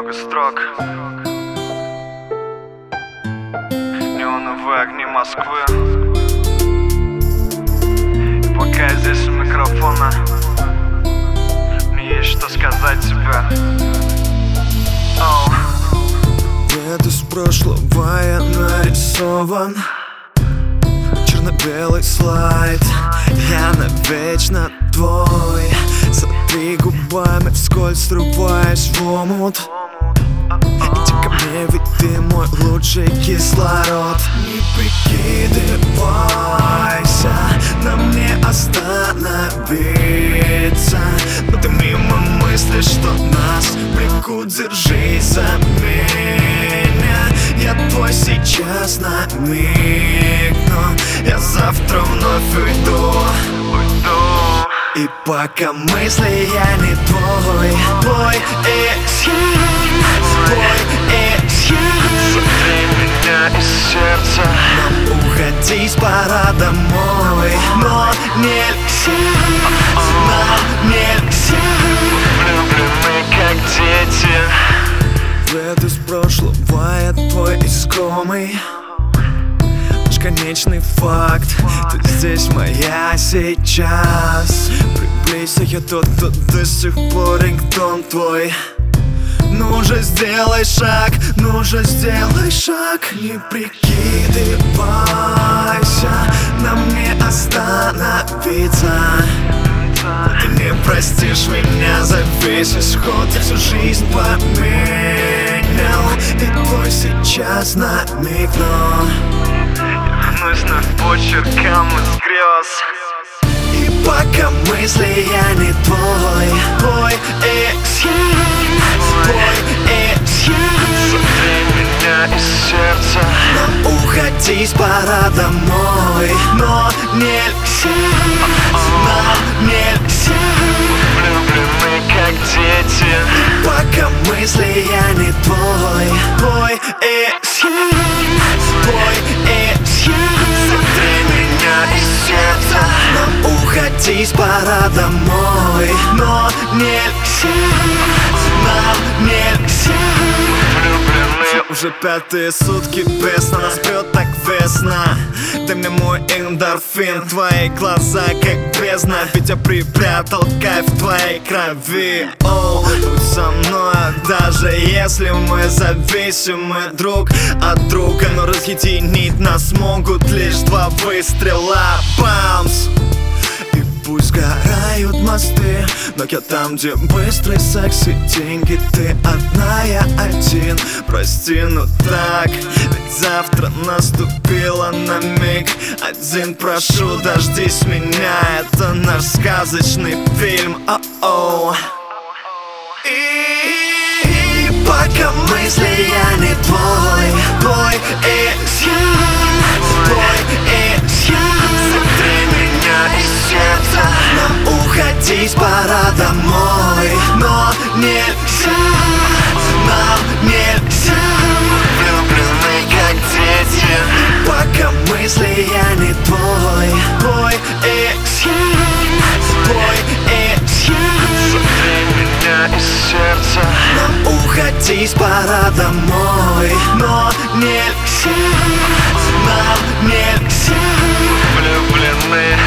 Много строк. Неоновые огни Москвы. И пока я здесь у микрофона, мне есть что сказать тебе. Нет, из прошлого я нарисован. Черно-белый слайд. Я навечно твой. Смотри губами вскользь, срываясь в омут. Иди ко мне, ведь ты мой лучший кислород. Не прикидывайся, нам не остановиться. Но ты мимо мыслишь, что нас влекут. Держись за меня, я твой сейчас на миг, но я завтра вновь уйду. И пока мысли я не твой Смотри меня из сердца. Нам уходить пора домой, но нельзя, нам нельзя. Влюблены как дети. След из прошлого я твой искомый. Конечный факт, ты здесь моя сейчас. Приблизься, я тот, кто до сих пор рингтон твой. Ну же сделай шаг, ну же сделай шаг. Не прикидывайся, нам не остановиться. Ты не простишь меня за весь исход. Я всю жизнь поменял, и твой сейчас намекнул. Нужно почеркам из грез. И пока мысли я не твой Смотри меня из сердца. нам уходить пора домой, но нельзя, нам нельзя. Влюблены как дети. Пока мысли я не твой Смотри меня из сердца. нам уходить пора домой, но нельзя, нам нельзя. Влюблены. Уже пятые сутки без нас, бьет так весна. Дай мне мой эндорфин, твои глаза как бездна. Ведь я припрятал кайф в твоей крови. О, будь со мной, даже если мы зависимы друг от друга. Но разъединить нас могут лишь два выстрела. Бамс! И пусть горают мосты, но я там, где быстрый секс и деньги. Ты одна, я один. Прости, но так, ведь завтра наступило на миг один. Прошу, дождись меня, это наш сказочный фильм. И пока мысли я не твой Смотри меня из сердца. нам уходить пора домой, но нельзя, нам нельзя. Влюблены как дети. Пока мысли я не твой Смотри меня из сердца. нам уходить пора домой, но нельзя, нам нельзя. Влюблены.